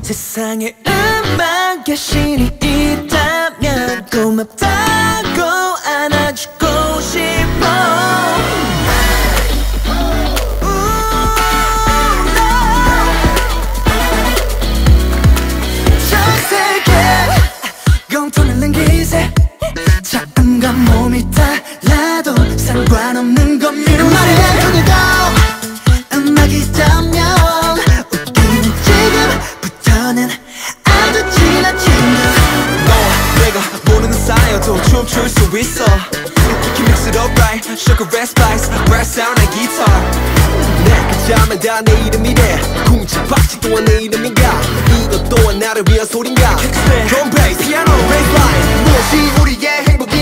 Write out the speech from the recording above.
세상에 음악 계신이 있다면 고맙다고 안아주고 싶어. 전 세계 공통을 남기세. 작은가 몸이 달라도 상관없는 건 미운 말이야. 그래도 음악이라면 웃기는 지금부터는 아주 지난 친구. 너와 내가 모르는 사이여도 춤출 수 있어. You can mix it up right, sugar red spice, brass sound and guitar. 내 잠은 다 내 이름이래. 궁지박지 또한 내 이름인가. 이것 또한 나를 위한 소린가. Drum bass, piano, bass line. 무엇이 우리의 행복